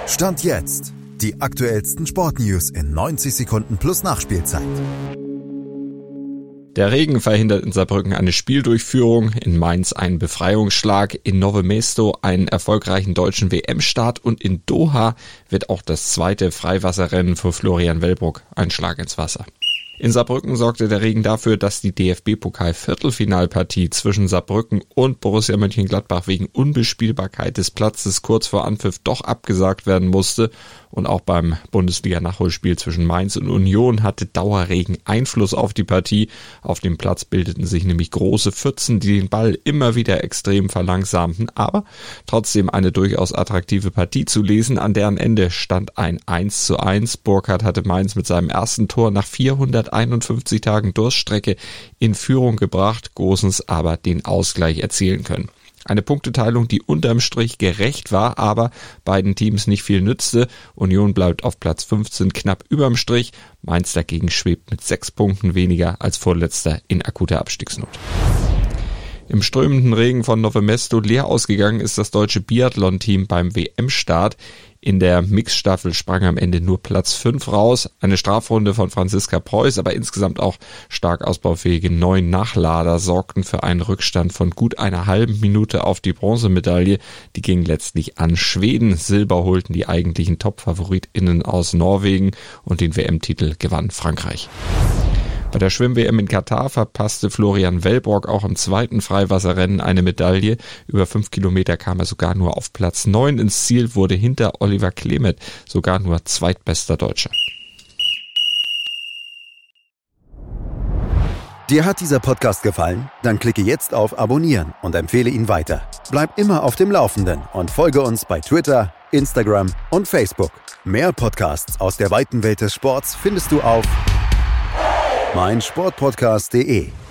Stand jetzt. Die aktuellsten Sportnews in 90 Sekunden plus Nachspielzeit. Der Regen verhindert in Saarbrücken eine Spieldurchführung, in Mainz einen Befreiungsschlag, in Nove Mesto einen erfolgreichen deutschen WM-Start und in Doha wird auch das zweite Freiwasserrennen für Florian Wellbrock ein Schlag ins Wasser. In Saarbrücken sorgte der Regen dafür, dass die DFB-Pokal-Viertelfinalpartie zwischen Saarbrücken und Borussia Mönchengladbach wegen Unbespielbarkeit des Platzes kurz vor Anpfiff doch abgesagt werden musste. Und auch beim Bundesliga-Nachholspiel zwischen Mainz und Union hatte Dauerregen Einfluss auf die Partie. Auf dem Platz bildeten sich nämlich große Pfützen, die den Ball immer wieder extrem verlangsamten. Aber trotzdem eine durchaus attraktive Partie zu lesen. An deren Ende stand ein 1:1. Burkhardt hatte Mainz mit seinem ersten Tor nach 451 Tagen Durststrecke in Führung gebracht, Gosens aber den Ausgleich erzielen können. Eine Punkteteilung, die unterm Strich gerecht war, aber beiden Teams nicht viel nützte. Union bleibt auf Platz 15 knapp überm Strich. Mainz dagegen schwebt mit 6 Punkten weniger als Vorletzter in akuter Abstiegsnot. Im strömenden Regen von Nove Mesto leer ausgegangen ist das deutsche Biathlon-Team beim WM-Start. In der Mixstaffel sprang am Ende nur Platz 5 raus. Eine Strafrunde von Franziska Preuß, aber insgesamt auch stark ausbaufähige 9 Nachlader sorgten für einen Rückstand von gut einer halben Minute auf die Bronzemedaille. Die ging letztlich an Schweden. Silber holten die eigentlichen Top-FavoritInnen aus Norwegen und den WM-Titel gewann Frankreich. Bei der Schwimm-WM in Katar verpasste Florian Wellbrock auch im zweiten Freiwasserrennen eine Medaille. Über 5 Kilometer kam er sogar nur auf Platz 9 ins Ziel, wurde hinter Oliver Klemet sogar nur zweitbester Deutscher. Dir hat dieser Podcast gefallen? Dann klicke jetzt auf Abonnieren und empfehle ihn weiter. Bleib immer auf dem Laufenden und folge uns bei Twitter, Instagram und Facebook. Mehr Podcasts aus der weiten Welt des Sports findest du auf meinsportpodcast.de